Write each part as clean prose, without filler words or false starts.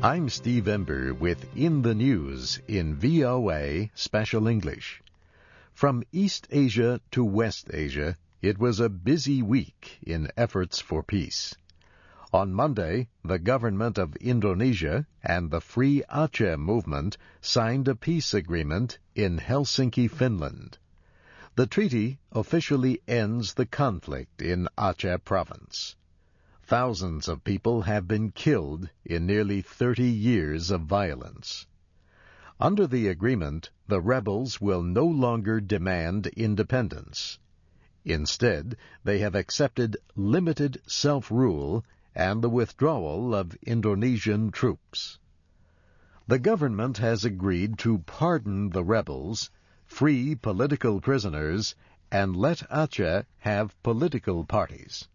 I'm Steve Ember with In the News in VOA Special English. From East Asia to West Asia, it was a busy week in efforts for peace. On Monday, the government of Indonesia and the Free Aceh movement signed a peace agreement in Helsinki, Finland. The treaty officially ends the conflict in Aceh province. Thousands of people have been killed in nearly 30 years of violence. Under the agreement, the rebels will no longer demand independence. Instead, they have accepted limited self-rule and the withdrawal of Indonesian troops. The government has agreed to pardon the rebels, free political prisoners, and let Aceh have political parties.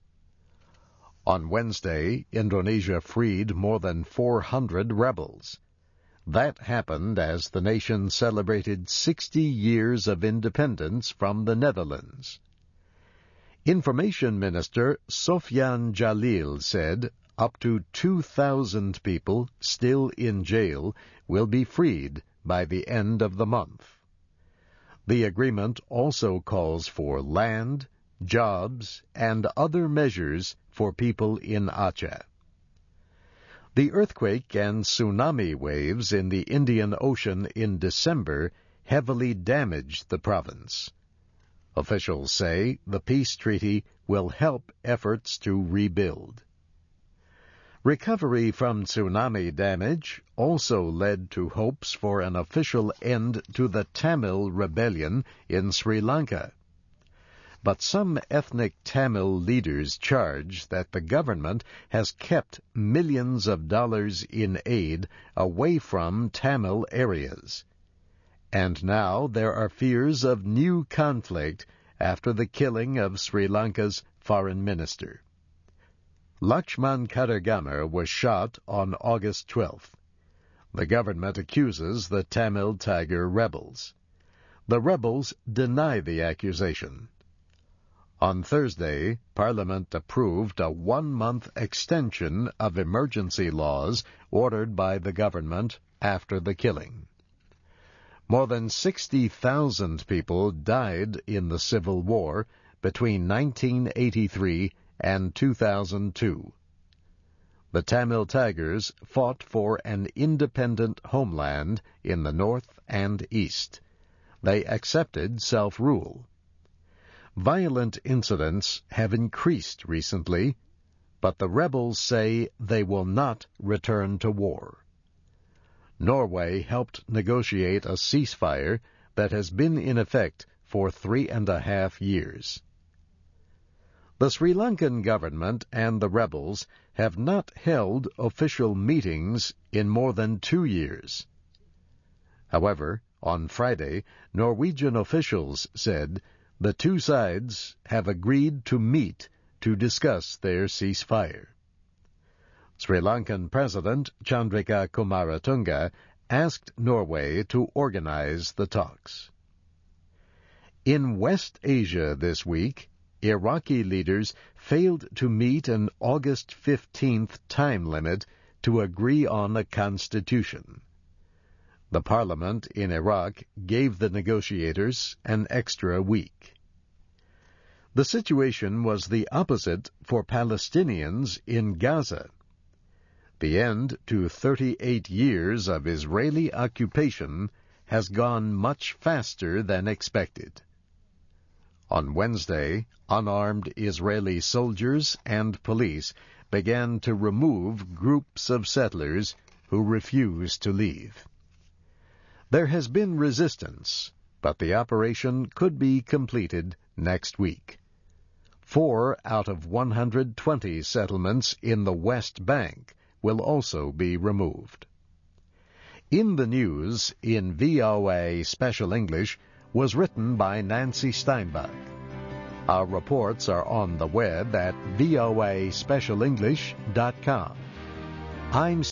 On Wednesday, Indonesia freed more than 400 rebels. That happened as the nation celebrated 60 years of independence from the Netherlands. Information Minister Sofyan Jalil said up to 2,000 people still in jail will be freed by the end of the month. The agreement also calls for land, jobs, and other measures for people in Aceh. The earthquake and tsunami waves in the Indian Ocean in December heavily damaged the province. Officials say the peace treaty will help efforts to rebuild. Recovery from tsunami damage also led to hopes for an official end to the Tamil rebellion in Sri Lanka. But some ethnic Tamil leaders charge that the government has kept millions of dollars in aid away from Tamil areas. And now there are fears of new conflict after the killing of Sri Lanka's foreign minister. Lakshman Kadagamar was shot on August 12th. The government accuses the Tamil Tiger rebels. The rebels deny the accusation. On Thursday, Parliament approved a one-month extension of emergency laws ordered by the government after the killing. More than 60,000 people died in the Civil War between 1983 and 2002. The Tamil Tigers fought for an independent homeland in the north and east. They accepted self-rule. Violent incidents have increased recently, but the rebels say they will not return to war. Norway helped negotiate a ceasefire that has been in effect for 3.5 years. The Sri Lankan government and the rebels have not held official meetings in more than 2 years. However, on Friday, Norwegian officials said the two sides have agreed to meet to discuss their ceasefire. Sri Lankan President Chandrika Kumaratunga asked Norway to organize the talks. In West Asia this week, Iraqi leaders failed to meet an August 15th time limit to agree on a constitution. The parliament in Iraq gave the negotiators an extra week. The situation was the opposite for Palestinians in Gaza. The end to 38 years of Israeli occupation has gone much faster than expected. On Wednesday, unarmed Israeli soldiers and police began to remove groups of settlers who refused to leave. There has been resistance, but the operation could be completed next week. 4 out of 120 settlements in the West Bank will also be removed. In the News in VOA Special English was written by Nancy Steinbach. Our reports are on the web at voaspecialenglish.com. I'm